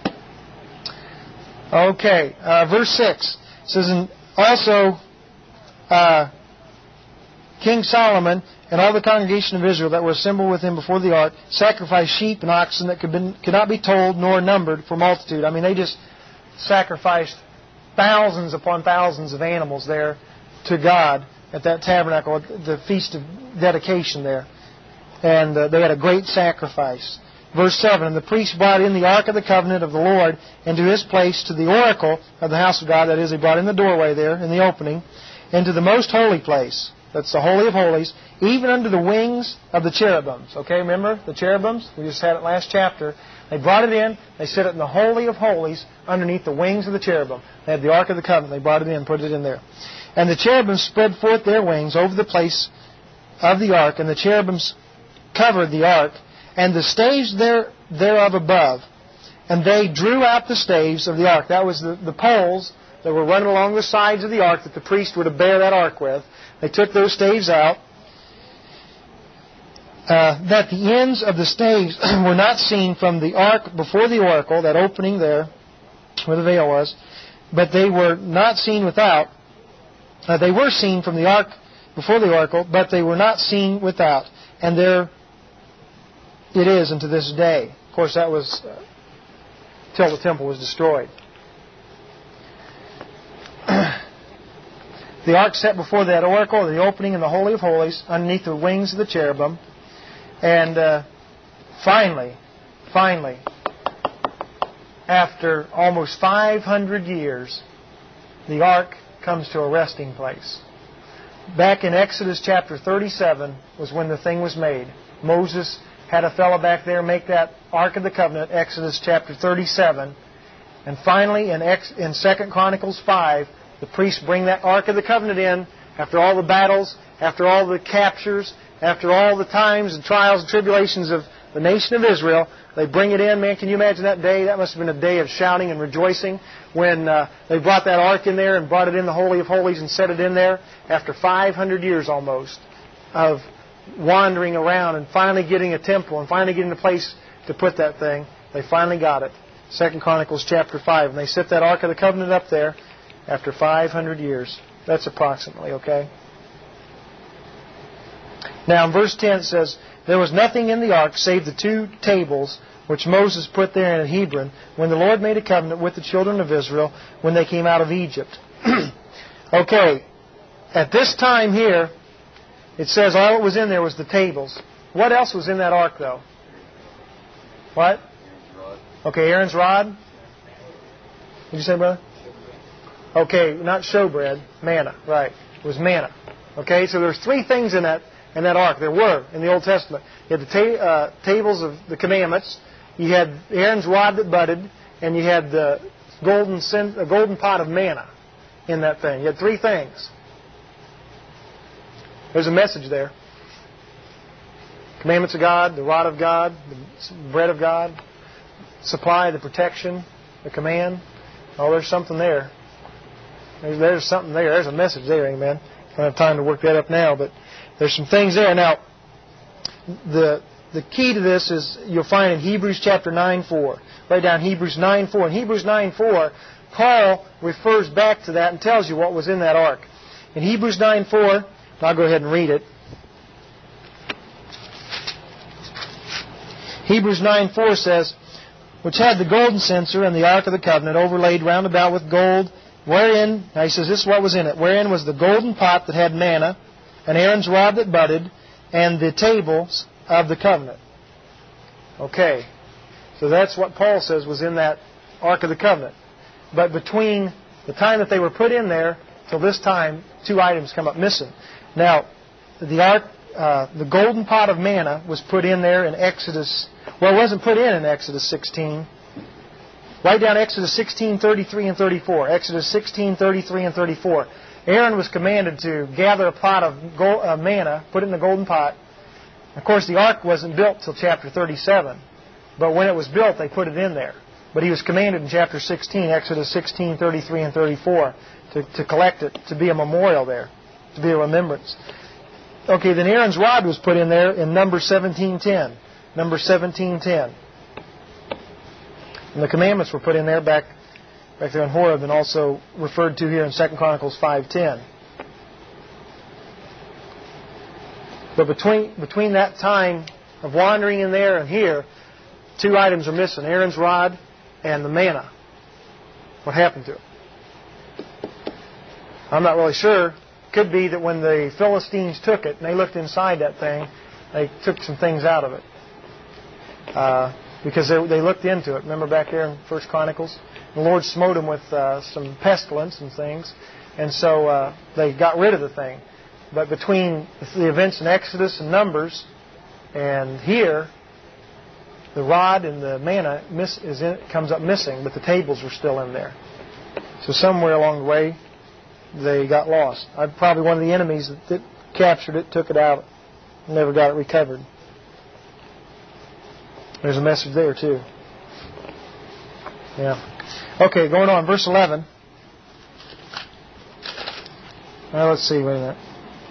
Okay, uh, verse six says, and also uh, King Solomon and all the congregation of Israel that were assembled with him before the ark sacrificed sheep and oxen that could, been, could not be told nor numbered for multitude. I mean, they just sacrificed thousands upon thousands of animals there to God at that tabernacle, at the Feast of Dedication there. And uh, they had a great sacrifice. Verse seven, and the priest brought in the ark of the covenant of the Lord into his place to the oracle of the house of God. That is, he brought in the doorway there, in the opening, into the most holy place. That's the Holy of Holies, even under the wings of the cherubims. Okay, remember the cherubims? We just had it last chapter. They brought it in. They set it in the Holy of Holies underneath the wings of the cherubim. They had the Ark of the Covenant. They brought it in, put it in there. And the cherubims spread forth their wings over the place of the ark, and the cherubims covered the ark, and the staves there, thereof above. And they drew out the staves of the ark. That was the, the poles that were running along the sides of the ark that the priest were to bear that ark with. They took those staves out. Uh, that the ends of the staves were not seen from the ark before the oracle, that opening there where the veil was, but they were not seen without. Uh, they were seen from the ark before the oracle, but they were not seen without. And there it is unto this day. Of course, that was uh, till the temple was destroyed. The ark set before that oracle, the opening in the Holy of Holies, underneath the wings of the cherubim. And uh, finally, finally, after almost five hundred years, the ark comes to a resting place. Back in Exodus chapter thirty-seven was when the thing was made. Moses had a fellow back there make that Ark of the Covenant, Exodus chapter thirty-seven. And finally, in, Ex- in Second Chronicles five, the priests bring that Ark of the Covenant in after all the battles, after all the captures, after all the times and trials and tribulations of the nation of Israel. They bring it in. Man, can you imagine that day? That must have been a day of shouting and rejoicing when uh, they brought that ark in there and brought it in the Holy of Holies and set it in there after five hundred years almost of wandering around and finally getting a temple and finally getting a place to put that thing. They finally got it. Second Chronicles chapter five. And they set that Ark of the Covenant up there after five hundred years. That's approximately, okay? Now in verse ten it says, there was nothing in the ark save the two tables which Moses put there in Hebron when the Lord made a covenant with the children of Israel when they came out of Egypt. Okay, at this time here, it says all that was in there was the tables. What else was in that ark, though? What? Okay, Aaron's rod. What did you say, brother? Okay, not showbread, manna. Right, it was manna. Okay, so there's three things in that in that ark. There were in the Old Testament. You had the ta- uh, tables of the commandments. You had Aaron's rod that budded, and you had the golden sin- a golden pot of manna in that thing. You had three things. There's a message there. Commandments of God, the rod of God, the bread of God, supply, the protection, the command. Oh, there's something there. There's, there's something there. There's a message there, amen. I don't have time to work that up now, but there's some things there. Now, the the key to this is you'll find in Hebrews chapter nine four. Write down Hebrews nine four. In Hebrews nine four, Paul refers back to that and tells you what was in that ark. In Hebrews nine four, I'll go ahead and read it. Hebrews nine four says, which had the golden censer and the ark of the covenant overlaid round about with gold, wherein, now he says this is what was in it, wherein was the golden pot that had manna, and Aaron's rod that budded, and the tables of the covenant. Okay, so that's what Paul says was in that Ark of the Covenant. But between the time that they were put in there till this time, two items come up missing. Now, the ark, uh, the golden pot of manna was put in there in Exodus. Well, it wasn't put in in Exodus sixteen. Write down Exodus sixteen, thirty-three and thirty-four. Exodus sixteen, thirty-three and thirty-four. Aaron was commanded to gather a pot of gold, uh, manna, put it in the golden pot, Of course, the ark wasn't built till chapter thirty-seven. But when it was built, they put it in there. But he was commanded in chapter sixteen, Exodus sixteen, thirty-three and thirty-four, to, to collect it, to be a memorial there, to be a remembrance. Okay, then Aaron's rod was put in there in Numbers seventeen ten. Numbers seventeen ten. And the commandments were put in there back, back there in Horeb, and also referred to here in Second Chronicles five ten. But between between that time of wandering in there and here, two items are missing: Aaron's rod and the manna. What happened to it? I'm not really sure. Could be that when the Philistines took it and they looked inside that thing, they took some things out of it. Uh, because they, they looked into it. Remember back there in First Chronicles? The Lord smote them with uh, some pestilence and things. And so uh, they got rid of the thing. But between the events in Exodus and Numbers and here, the rod and the manna miss, is in, comes up missing, but the tables are still in there. So somewhere along the way, they got lost. I, probably one of the enemies that, that captured it, took it out, and never got it recovered. There's a message there, too. Yeah. Okay, going on. Verse eleven. Well, let's see. Wait a minute.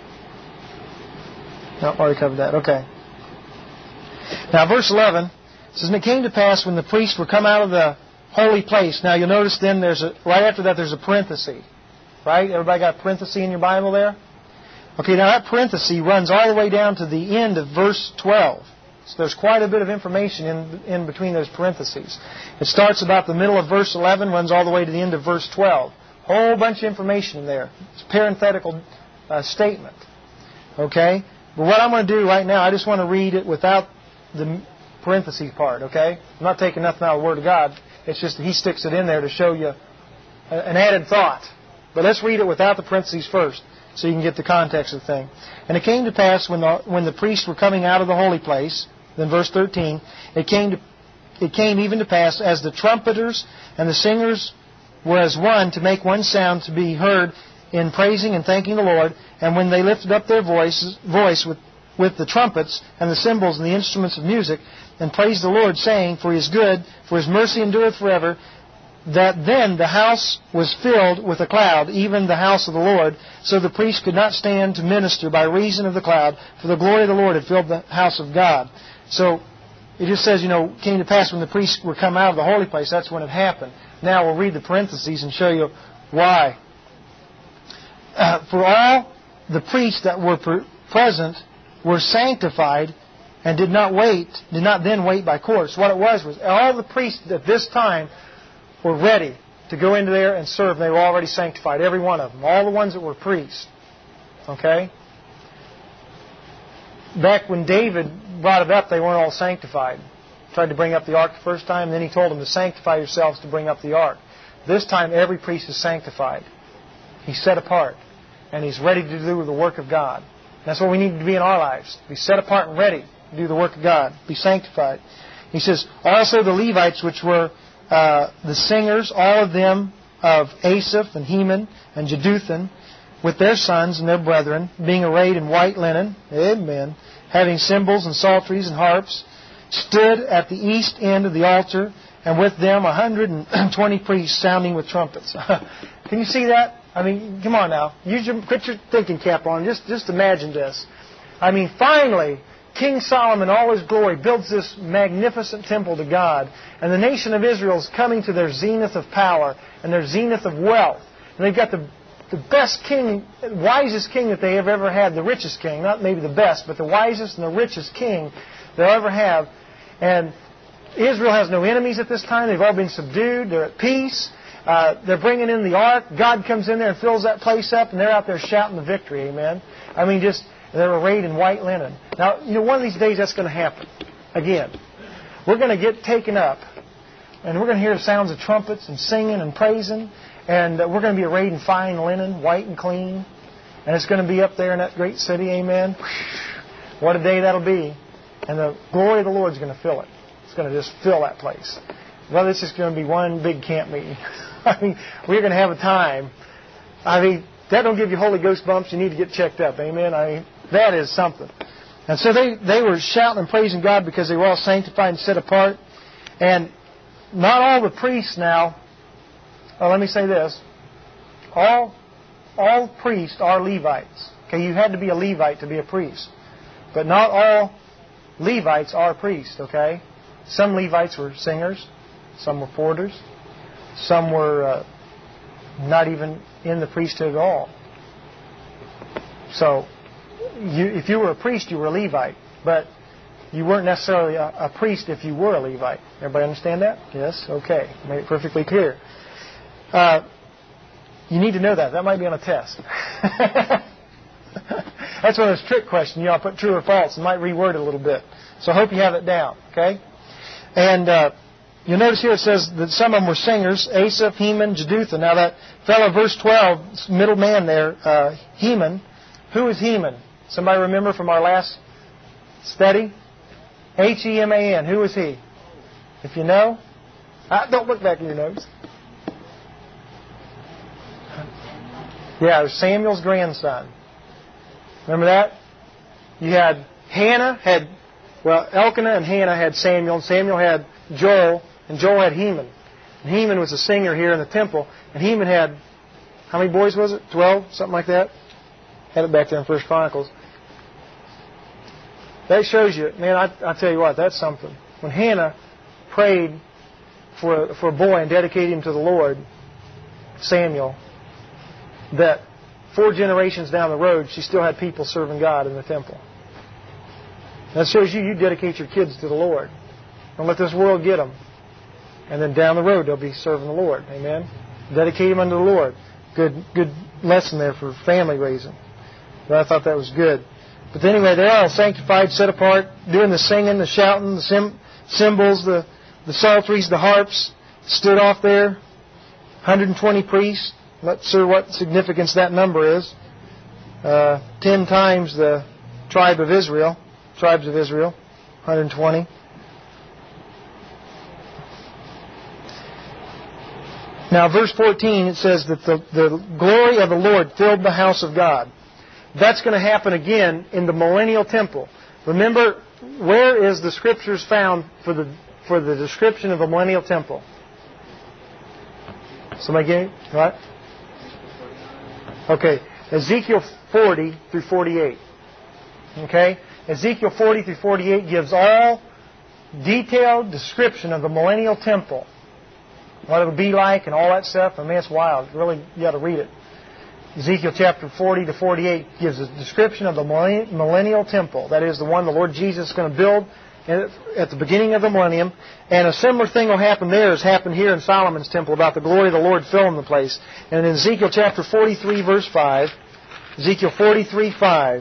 No, already covered that. Okay. Now, verse eleven says, "And it came to pass when the priests were come out of the holy place." Now, you'll notice then there's a, right after that there's a parenthesis. Right? Everybody got a parenthesis in your Bible there? Okay, now that parenthesis runs all the way down to the end of verse twelve. So there's quite a bit of information in, in between those parentheses. It starts about the middle of verse eleven, runs all the way to the end of verse twelve. Whole bunch of information in there. It's a parenthetical uh, statement. Okay? But what I'm going to do right now, I just want to read it without the parentheses part, okay? I'm not taking nothing out of the Word of God. It's just that He sticks it in there to show you an added thought. But let's read it without the parentheses first, so you can get the context of the thing. "And it came to pass when the, when the priests were coming out of the holy place," then verse thirteen, it came, to, it came even to pass as the trumpeters and the singers were as one to make one sound to be heard in praising and thanking the Lord, and when they lifted up their voice, voice with, with the trumpets and the cymbals and the instruments of music, and praised the Lord, saying, For He is good, for His mercy endureth forever, that then the house was filled with a cloud, even the house of the Lord, so the priest could not stand to minister by reason of the cloud, for the glory of the Lord had filled the house of God." So it just says, you know, came to pass when the priests were come out of the holy place. That's when it happened. Now we'll read the parentheses and show you why. Uh, "for all the priests that were per- present were sanctified and did not wait, did not then wait by course." What it was was all the priests at this time were ready to go into there and serve. They were already sanctified, every one of them. All the ones that were priests. Okay? Back when David brought it up, they weren't all sanctified. Tried to bring up the ark the first time, then he told them to sanctify yourselves to bring up the ark. This time, every priest is sanctified. He's set apart. And he's ready to do the work of God. That's what we need to be in our lives. Be set apart and ready to do the work of God. Be sanctified. He says, "Also the Levites, which were uh, the singers, all of them of Asaph and Heman and Jeduthun, with their sons and their brethren, being arrayed in white linen," amen, "having cymbals and psalteries and harps, stood at the east end of the altar, and with them a hundred and twenty priests sounding with trumpets." Can you see that? I mean, come on now. Use your, put your thinking cap on. Just, just imagine this. I mean, finally, King Solomon, all his glory, builds this magnificent temple to God. And the nation of Israel is coming to their zenith of power and their zenith of wealth. And they've got the, the best king, wisest king that they have ever had, the richest king. Not maybe the best, but the wisest and the richest king they'll ever have. And Israel has no enemies at this time. They've all been subdued. They're at peace. Uh, they're bringing in the ark. God comes in there and fills that place up, and they're out there shouting the victory. Amen. I mean, just they're arrayed in white linen. Now, you know, one of these days that's going to happen. Again, we're going to get taken up, and we're going to hear the sounds of trumpets and singing and praising, and uh, we're going to be arrayed in fine linen, white and clean, and it's going to be up there in that great city. Amen. What a day that'll be. And the glory of the Lord is going to fill it. It's going to just fill that place. Well, this is going to be one big camp meeting. I mean, we're going to have a time. I mean, that don't give you Holy Ghost bumps. You need to get checked up. Amen. I mean, that is something. And so they, they were shouting and praising God because they were all sanctified and set apart. And not all the priests now, well, let me say this. All, all priests are Levites. Okay, you had to be a Levite to be a priest. But not all Levites are priests, okay? Some Levites were singers. Some were porters. Some were uh, not even in the priesthood at all. So, you, if you were a priest, you were a Levite. But you weren't necessarily a, a priest if you were a Levite. Everybody understand that? Yes? Okay. Made it perfectly clear. Uh, you need to know that. That might be on a test. That's one of those trick questions. You know, I put true or false. I might reword it a little bit. So I hope you have it down. Okay? And uh, you'll notice here it says that some of them were singers. Asaph, Heman, Jeduthun. Now that fellow, verse twelve, middle man there, uh, Heman. Who is Heman? Somebody remember from our last study? H E M A N. Who is he? If you know, uh, don't look back in your notes. Yeah, it was Samuel's grandson. Remember that? You had Hannah had, well, Elkanah and Hannah had Samuel, and Samuel had Joel, and Joel had Heman. And Heman was a singer here in the temple, and Heman had, how many boys was it? Twelve? Something like that? Had it back there in First Chronicles. That shows you, man, I, I tell you what, that's something. When Hannah prayed for, for a boy and dedicated him to the Lord, Samuel, that four generations down the road, she still had people serving God in the temple. That shows you, you dedicate your kids to the Lord. Don't let this world get them. And then down the road, they'll be serving the Lord. Amen? Dedicate them unto the Lord. Good, good lesson there for family raising. But I thought that was good. But anyway, they're all sanctified, set apart, doing the singing, the shouting, the sim- cymbals, the, the psalteries, the harps, stood off there. one hundred twenty priests. Not sure what significance that number is. Uh, ten times the tribe of Israel, tribes of Israel, one hundred twenty. Now, verse fourteen, it says that the, the glory of the Lord filled the house of God. That's going to happen again in the millennial temple. Remember, where is the scriptures found for the for the description of the millennial temple? Somebody get it? What? Okay, Ezekiel forty through forty-eight. Okay, Ezekiel forty through forty-eight gives all detailed description of the millennial temple, what it'll be like, and all that stuff. I mean, it's wild. Really, you got to read it. Ezekiel chapter forty to forty-eight gives a description of the millennial temple. That is the one the Lord Jesus is going to build at the beginning of the millennium. And a similar thing will happen there as happened here in Solomon's temple about the glory of the Lord filling the place. And in Ezekiel chapter forty-three, verse five, Ezekiel forty-three, five,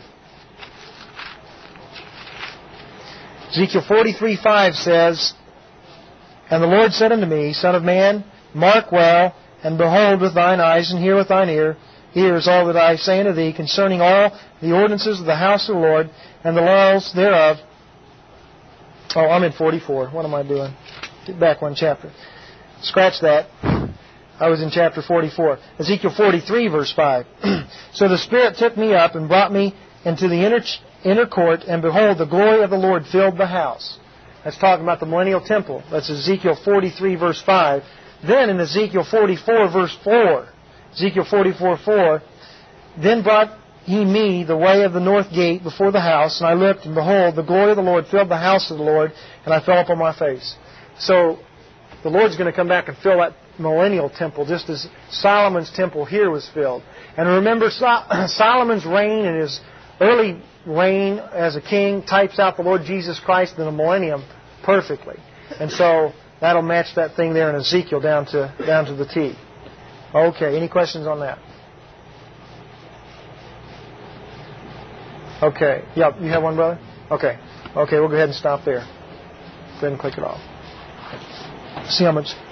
Ezekiel forty-three, five says, "And the Lord said unto me, Son of man, mark well, and behold with thine eyes, and hear with thine ear, ears all that I say unto thee concerning all the ordinances of the house of the Lord, and the laws thereof." Oh, I'm in forty-four. What am I doing? Get back one chapter. Scratch that. I was in chapter forty-four. Ezekiel forty-three, verse five. "So the Spirit took me up and brought me into the inner, inner court, and behold, the glory of the Lord filled the house." That's talking about the millennial temple. That's Ezekiel forty-three, verse five. Then in Ezekiel forty-four, verse four, Ezekiel forty-four, four, "Then brought he me the way of the north gate before the house, and I looked, and behold, the glory of the Lord filled the house of the Lord, and I fell upon my face." So the Lord's going to come back and fill that millennial temple, just as Solomon's temple here was filled. And remember, Solomon's reign and his early reign as a king types out the Lord Jesus Christ in the millennium perfectly. And so that'll match that thing there in Ezekiel down to down to the T. Okay, any questions on that? Okay. Yep, you have one, brother? Okay. Okay, we'll go ahead and stop there. Go ahead and click it off. See how much